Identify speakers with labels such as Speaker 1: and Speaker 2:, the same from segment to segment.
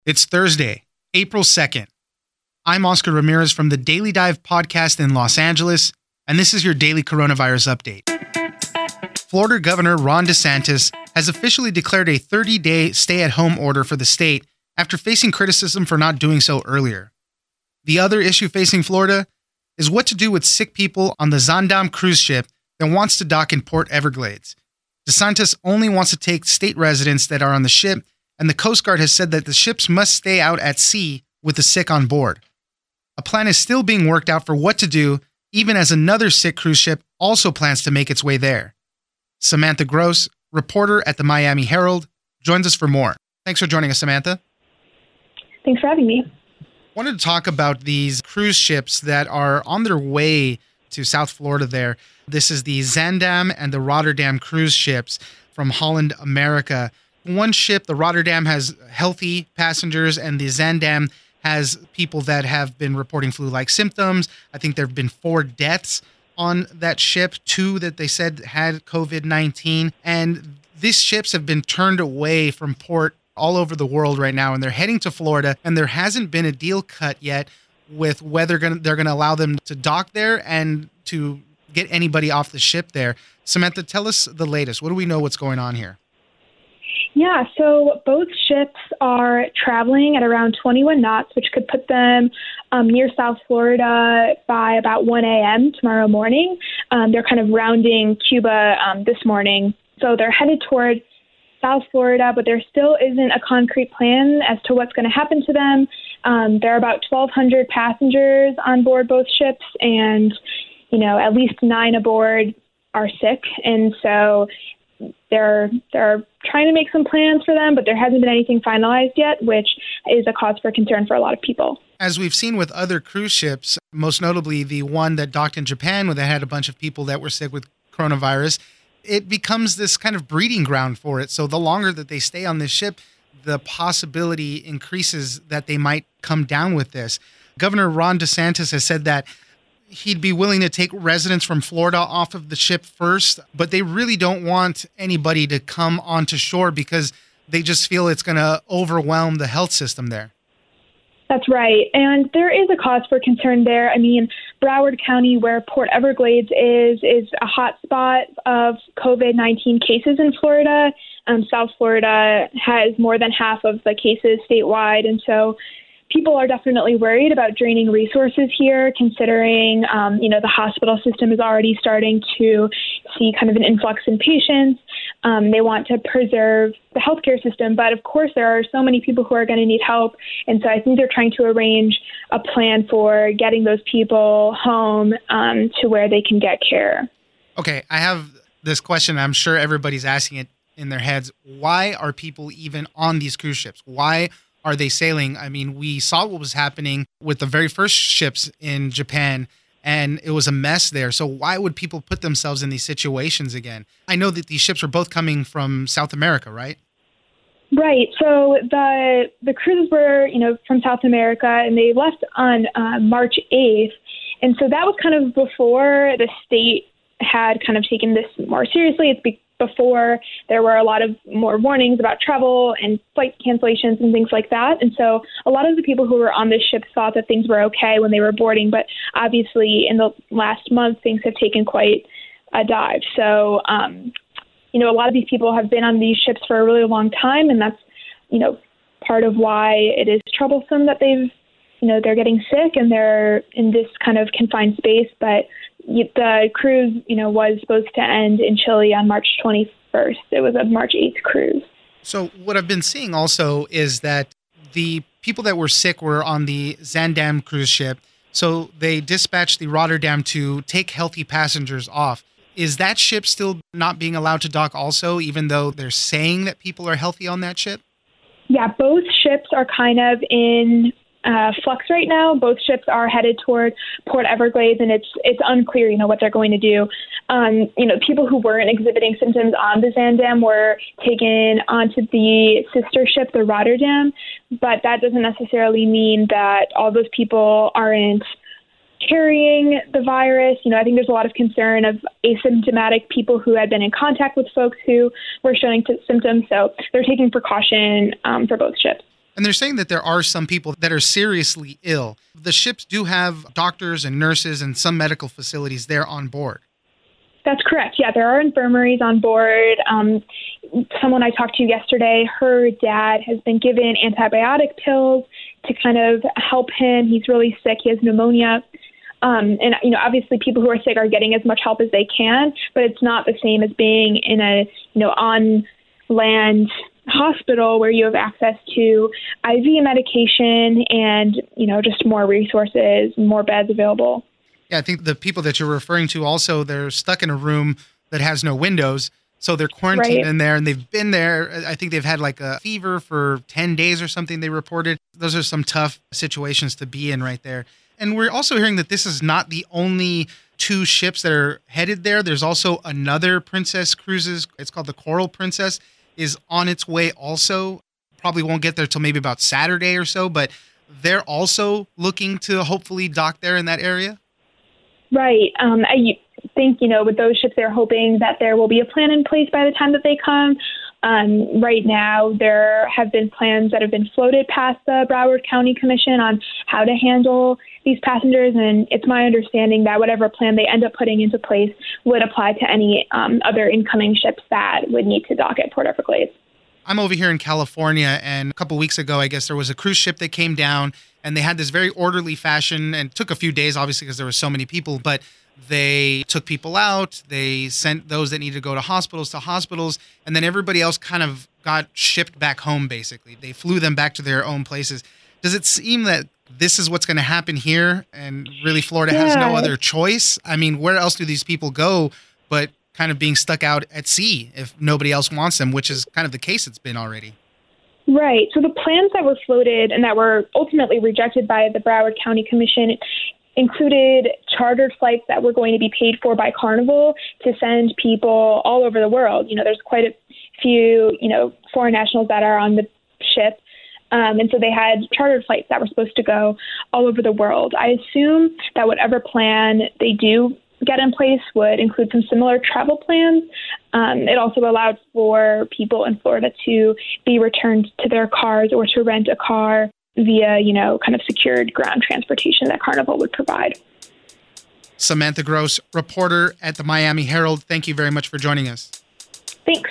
Speaker 1: It's Thursday, April 2nd. I'm Oscar Ramirez from the Daily Dive podcast in Los Angeles, and this is your daily coronavirus update. Florida Governor Ron DeSantis has officially declared a 30-day stay-at-home order for the state after facing criticism for not doing so earlier. The other issue facing Florida is what to do with sick people on the Zaandam cruise ship that wants to dock in Port Everglades. DeSantis only wants to take state residents that are on the ship, and the Coast Guard has said that the ships must stay out at sea with the sick on board. A plan is still being worked out for what to do, even as another sick cruise ship also plans to make its way there. Samantha Gross, reporter at the Miami Herald, joins us for more. Thanks for joining us, Samantha.
Speaker 2: Thanks for having me.
Speaker 1: I wanted to talk about these cruise ships that are on their way to South Florida there. This is the Zaandam and the Rotterdam cruise ships from Holland America. One ship, the Rotterdam, has healthy passengers, and the Zaandam has people that have been reporting flu-like symptoms. I think there have been 4 deaths on that ship, 2 that they said had COVID-19. And these ships have been turned away from port all over the world right now, and they're heading to Florida, and there hasn't been a deal cut yet with whether they're going to allow them to dock there and to get anybody off the ship there. Samantha, tell us the latest. What do we know what's going on here?
Speaker 2: Yeah, so both ships are traveling at around 21 knots, which could put them near South Florida by about 1 a.m. tomorrow morning. They're kind of rounding Cuba this morning. So they're headed toward South Florida, but there still isn't a concrete plan as to what's going to happen to them. There are about 1,200 passengers on board both ships, and, at least 9 aboard are sick. And so they're trying to make some plans for them, but there hasn't been anything finalized yet, which is a cause for concern for a lot of people.
Speaker 1: As we've seen with other cruise ships, most notably the one that docked in Japan, where they had a bunch of people that were sick with coronavirus, it becomes this kind of breeding ground for it. So the longer that they stay on this ship, the possibility increases that they might come down with this. Governor Ron DeSantis has said that he'd be willing to take residents from Florida off of the ship first, but they really don't want anybody to come onto shore because they just feel it's going to overwhelm the health system there.
Speaker 2: That's right. And there is a cause for concern there. I mean, Broward County, where Port Everglades is a hot spot of COVID-19 cases in Florida. South Florida has more than half of the cases statewide. And so people are definitely worried about draining resources here, considering, the hospital system is already starting to see kind of an influx in patients. They want to preserve the healthcare system, but of course there are so many people who are going to need help. And so I think they're trying to arrange a plan for getting those people home to where they can get care. Okay,
Speaker 1: I have this question. I'm sure everybody's asking it in their heads. Why are people even on these cruise ships? Why are they sailing? I mean, we saw what was happening with the very first ships in Japan, and it was a mess there. So why would people put themselves in these situations again? I know that these ships are both coming from South America, right?
Speaker 2: Right. So the cruises were, from South America, and they left on March 8th. And so that was kind of before the state had kind of taken this more seriously. It's before there were a lot of more warnings about travel and flight cancellations and things like that. And so a lot of the people who were on this ship thought that things were okay when they were boarding, but obviously in the last month, things have taken quite a dive. So, a lot of these people have been on these ships for a really long time, and that's, part of why it is troublesome that they're getting sick and they're in this kind of confined space. But the cruise, was supposed to end in Chile on March 21st. It was a March 8th cruise.
Speaker 1: So what I've been seeing also is that the people that were sick were on the Zaandam cruise ship. So they dispatched the Rotterdam to take healthy passengers off. Is that ship still not being allowed to dock also, even though they're saying that people are healthy on that ship?
Speaker 2: Yeah, both ships are kind of in flux right now. Both ships are headed toward Port Everglades, and it's unclear, what they're going to do. People who weren't exhibiting symptoms on the Zaandam were taken onto the sister ship, the Rotterdam, but that doesn't necessarily mean that all those people aren't carrying the virus. I think there's a lot of concern of asymptomatic people who had been in contact with folks who were showing symptoms, so they're taking precaution for both ships.
Speaker 1: And they're saying that there are some people that are seriously ill. The ships do have doctors and nurses and some medical facilities there on board.
Speaker 2: That's correct. Yeah, there are infirmaries on board. Someone I talked to yesterday, her dad has been given antibiotic pills to kind of help him. He's really sick. He has pneumonia. Obviously people who are sick are getting as much help as they can, but it's not the same as being in a, on land hospital where you have access to IV medication and, just more resources, more beds available.
Speaker 1: Yeah, I think the people that you're referring to also, they're stuck in a room that has no windows. So they're quarantined in there, and they've been there. I think they've had like a fever for 10 days or something they reported. Those are some tough situations to be in right there. And we're also hearing that this is not the only 2 ships that are headed there. There's also another Princess Cruises. It's called the Coral Princess, is on its way also. Probably won't get there till maybe about Saturday or so, but they're also looking to hopefully dock there in that area.
Speaker 2: Right. I think, with those ships, they're hoping that there will be a plan in place by the time that they come. Right now, there have been plans that have been floated past the Broward County Commission on how to handle these passengers. And it's my understanding that whatever plan they end up putting into place would apply to any other incoming ships that would need to dock at Port Everglades.
Speaker 1: I'm over here in California, and a couple weeks ago, I guess there was a cruise ship that came down, and they had this very orderly fashion, and it took a few days, obviously, because there were so many people, but they took people out, they sent those that needed to go to hospitals, and then everybody else kind of got shipped back home, basically. They flew them back to their own places. Does it seem that this is what's going to happen here, and really Florida has no other choice? I mean, where else do these people go but kind of being stuck out at sea if nobody else wants them, which is kind of the case it's been already?
Speaker 2: Right. So the plans that were floated and that were ultimately rejected by the Broward County Commission included chartered flights that were going to be paid for by Carnival to send people all over the world. There's quite a few, foreign nationals that are on the ship. And so they had chartered flights that were supposed to go all over the world. I assume that whatever plan they do get in place would include some similar travel plans. It also allowed for people in Florida to be returned to their cars or to rent a car via, kind of secured ground transportation that Carnival would provide.
Speaker 1: Samantha Gross, reporter at the Miami Herald, thank you very much for joining us.
Speaker 2: Thanks.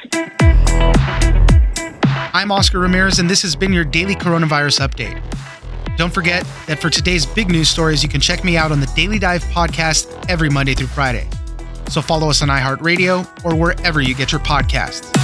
Speaker 1: I'm Oscar Ramirez, and this has been your Daily Coronavirus Update. Don't forget that for today's big news stories, you can check me out on the Daily Dive podcast every Monday through Friday. So follow us on iHeartRadio or wherever you get your podcasts.